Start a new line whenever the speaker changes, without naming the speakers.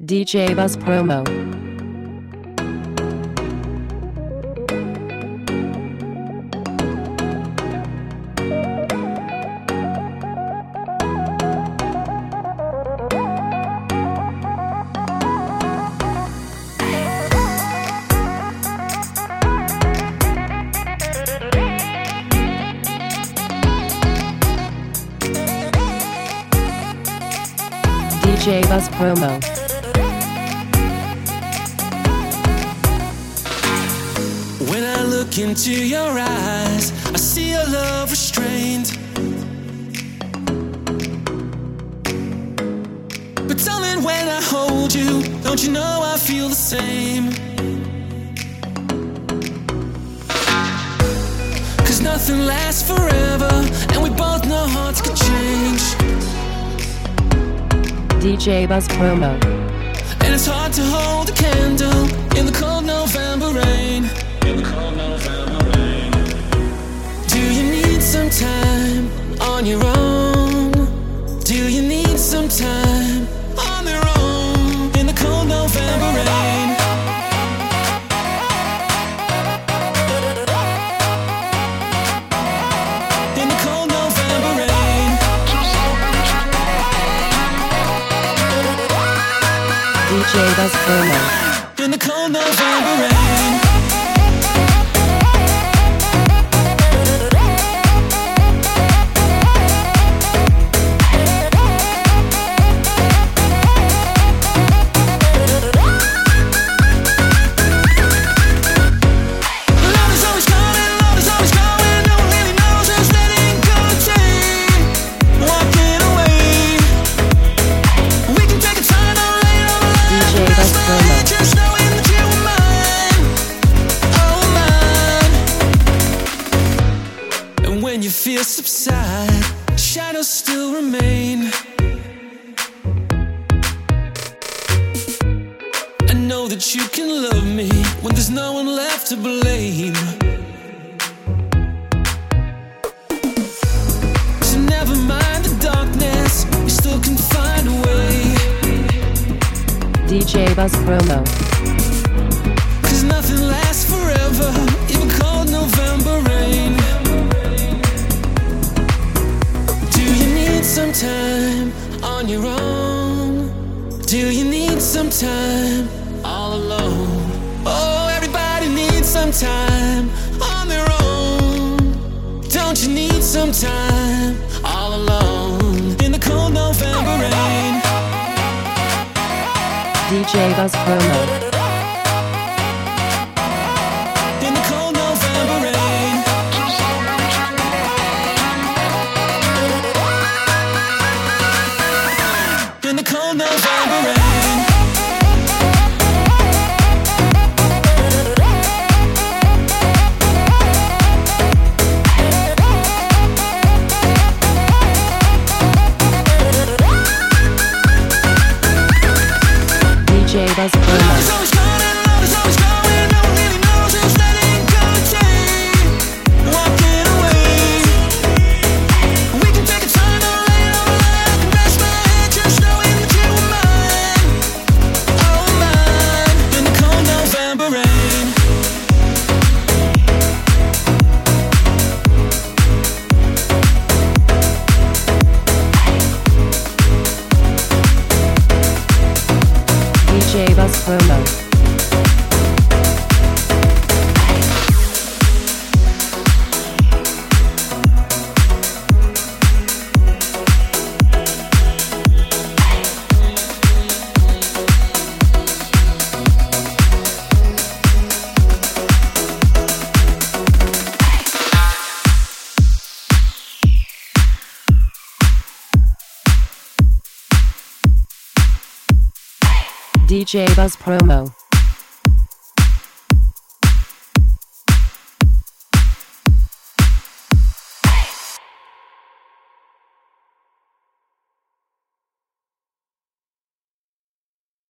DJ Buzz Promo. DJ Buzz Promo.
When I look into your eyes, I see your love restrained. But darling, when I hold you, don't you know I feel the same? 'Cause nothing lasts forever, and we both know hearts can change.
DJ Buzz Promo.
And it's hard to hold a candle in the cold November rain. Do you need some time on your own? Do you need some time on your own in the cold November rain? In the cold November rain.
DJ Buzz Promo.
In the cold November rain. When your fears subside, shadows still remain. I know that you can love me when there's no one left to blame. So never mind the darkness, you still can find a way.
DJ Buzz Promo.
'Cause nothing lasts forever, even cold November rain. Some time on your own? Do you need some time all alone? Oh, everybody needs some time on their own. Don't you need some time all alone in the cold November rain?
DJ Buzz Promo.
In the cold November rain. In the cold November rain.
DJ Buzz Promo. DJ Buzz Promo. DJ Buzz Promo.